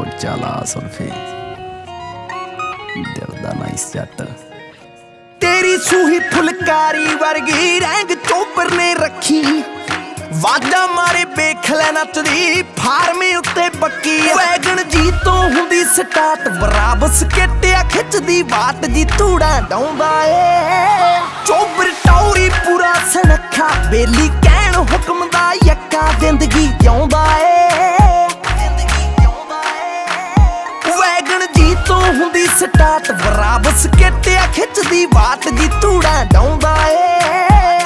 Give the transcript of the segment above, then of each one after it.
चला सुल्फी दिल दा नाइस जट तेरी सूही फुलकारी वर्गी रंग चोपर ने रखी वाजा मारे बेखले नचदी फार्मे उत्ते पक्की वैगन जी तो हुंदी स्टार्ट बराबस केटिया खिचदी वाट जी तूड़ा डाउंदा ए चोबर टौरी पूरा सनखा बेली कहण हुक्म दा यक्का जिंदगी जिउंदा ए तो हुंदी स्टार्ट बराबस केटिया खिचदी वाट जी तूड़ा डाउंदा ए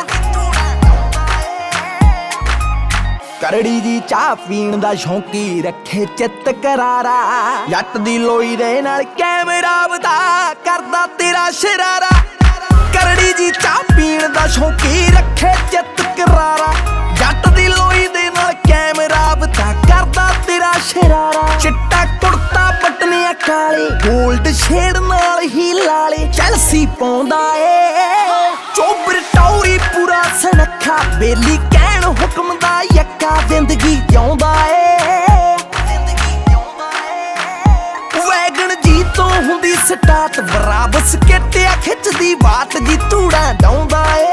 करड़ी जी चाह पीण दा शौकी रखे चित करारा जट दी लोई दे नाल कैमरा बता करदा तेरा शरारा करड़ी जी चाह पीण दा शौकी रखे चित करारा जट दी लोई दे नाल कैमरा बता करदा तेरा शरारा चिट्टा कुर्ता पटनिया काले गोल्ड शेड नाल ही लाले चैल्सी पाउंदा ए चोबर टौरी पूरा सनखा बेली कहण हुक्म दा यक्का जिंदगी जिउंदा ए वैगन जी तो हुंदी स्टार्ट बराबस केटिया खिचदी वाट जी तूड़ा डाउंदा ए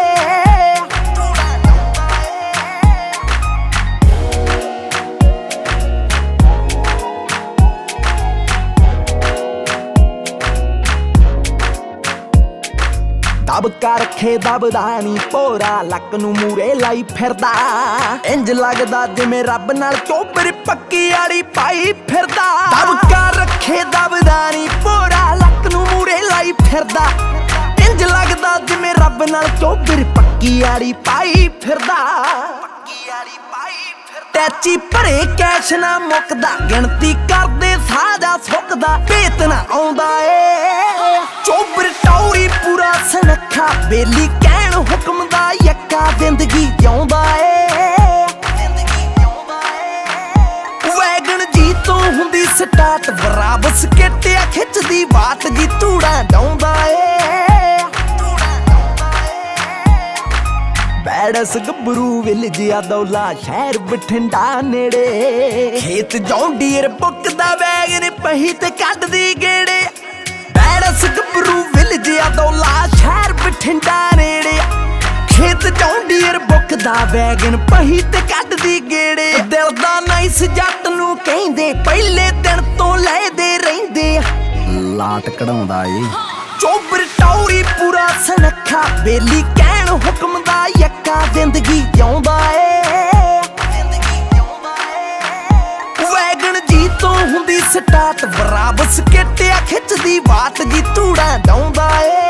दबका रखे दबदा नी पोरा लक नू मूरे लाई फिरदा इंज लगदा जिवें रब नाल चोबर पक्की आड़ी पाई फिरदा दबका रखे दबदा नी पोरा लक नू मूरे लाई फिरदा इंज लगदा जिवें रब नाल चोबर पक्की आड़ी पाई फिरदा टैची भरे कैश ना मुकदा गिणती करदे साजा सुकदा पेत ना आउंदा ए चोबर टौरी पूरा सनखा बेली कहण हुक्म दा यक्का जिंदगी जिउंदा ए वैगन जी तो हुंदी स्टार्ट बराबस केटिया खिचदी वाट जी तूड़ा डाउंदा ए बैडस गबरू विलजिया दौला शहर बठिंडा नेड़े खेत जौंडीर बुकदा वैगन पही ते कड्डदी गेड़े बैडस गबरू विलजिया दौला शहर बठिंडा नेड़े खेत जौंडीर बुकदा वैगन पही ते कड्डदी गेड़े दिल दा नाइस जट नू कहिंदे पहले दिन तो लैदे रहिंदे लाट कढाउंदा ए चोबर टौरी पूरा सनखा बेली कहण हुक्म दा यक्का जिंदगी जिउंदा ए वैगन जी तो हुंदी स्टार्ट बराबस केटिया खिचदी वाट जी तूड़ा डाउंदा ए